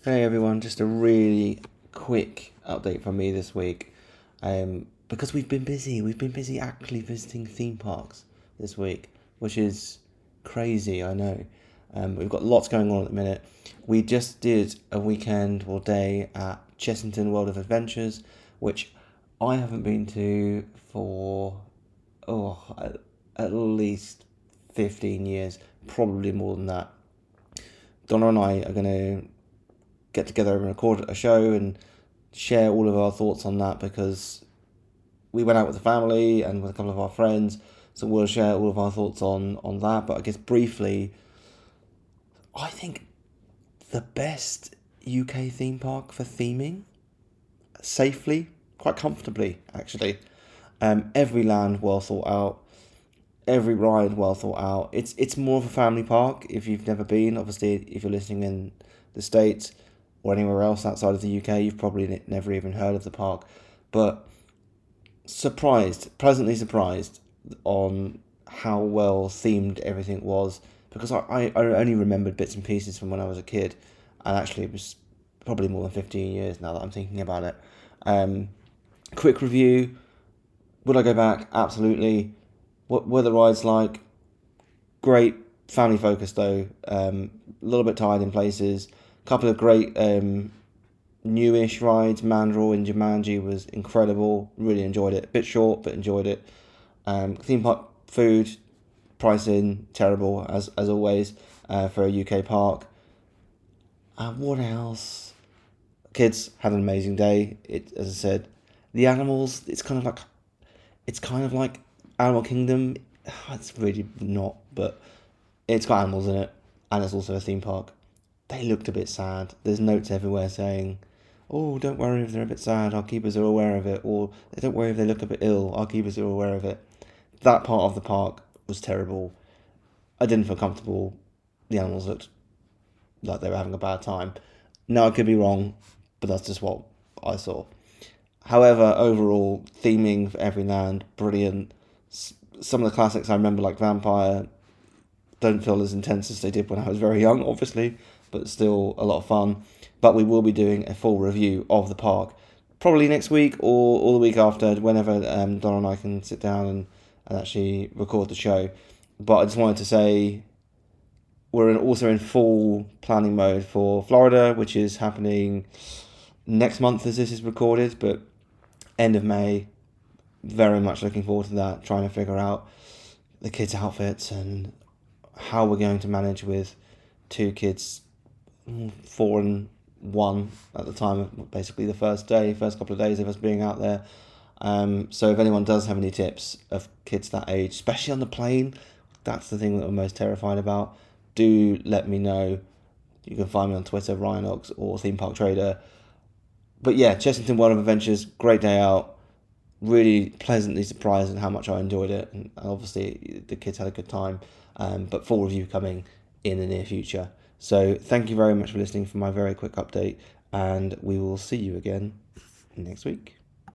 Hey everyone, just a really quick update from me this week. Because we've been busy actually visiting theme parks this week, which is crazy, I know. We've got lots going on at the minute. We just did a weekend or day at Chessington World of Adventures, which I haven't been to for, at least 15 years, probably more than that. Donna and I are going to get together and record a show and share all of our thoughts on that because we went out with the family and with a couple of our friends, so we'll share all of our thoughts on that. But I guess briefly, I think the best UK theme park for theming, safely, quite comfortably actually. Every land well thought out, every ride well thought out. It's more of a family park if you've never been. Obviously, if you're listening in the States or anywhere else outside of the UK, you've probably never even heard of the park. But pleasantly surprised on how well themed everything was, because I only remembered bits and pieces from when I was a kid, and actually it was probably more than 15 years now that I'm thinking about it. Quick review: would I go back? Absolutely. What were the rides like? Great, family focused though. A little bit tired in places. Couple of great newish rides. Mandrill in Jumanji was incredible. Really enjoyed it. A bit short, but enjoyed it. Theme park food, pricing terrible as always for a UK park. What else? Kids had an amazing day. It, as I said, the animals. It's kind of like Animal Kingdom. It's really not, but it's got animals in it, and it's also a theme park. They looked a bit sad. There's notes everywhere saying, "Oh, don't worry if they're a bit sad. Our keepers are aware of it," or "Don't worry if they look a bit ill. Our keepers are aware of it." That part of the park was terrible. I didn't feel comfortable. The animals looked like they were having a bad time. Now I could be wrong, but that's just what I saw. However, overall, theming for every land, brilliant. Some of the classics I remember, like Vampire, don't feel as intense as they did when I was very young, obviously, but still a lot of fun. But we will be doing a full review of the park, probably next week or the week after, whenever Don and I can sit down and actually record the show. But I just wanted to say also in full planning mode for Florida, which is happening next month as this is recorded, but end of May. Very much looking forward to that, trying to figure out the kids' outfits and how we're going to manage with two kids, 4 and 1 at the time of basically the first couple of days of us being out there. So if anyone does have any tips of kids that age, especially on the plane, that's the thing that I'm most terrified about. Do let me know. You can find me on Twitter, Ryan Ox or Theme Park Trader. But yeah, Chessington World of Adventures, great day out. Really pleasantly surprised at how much I enjoyed it, and obviously the kids had a good time. But full review coming in the near future. So thank you very much for listening for my very quick update, and we will see you again next week.